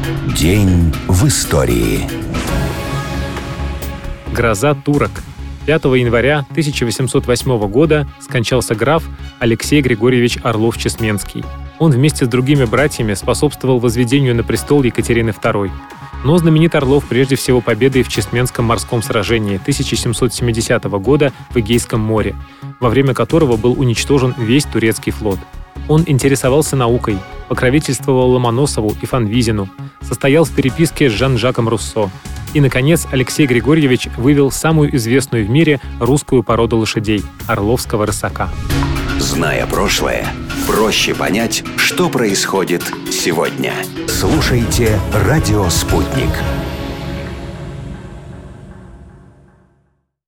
День в истории. Гроза турок. 5 января 1808 года скончался граф Алексей Григорьевич Орлов-Чесменский. Он вместе с другими братьями способствовал возведению на престол Екатерины II. Но знаменит Орлов прежде всего победой в Чесменском морском сражении 1770 года в Эгейском море, во время которого был уничтожен весь турецкий флот. Он интересовался наукой, покровительствовал Ломоносову и Фанвизину, состоял в переписке с Жан-Жаком Руссо. И, наконец, Алексей Григорьевич вывел самую известную в мире русскую породу лошадей – орловского рысака. Зная прошлое, проще понять, что происходит сегодня. Слушайте «Радио Спутник».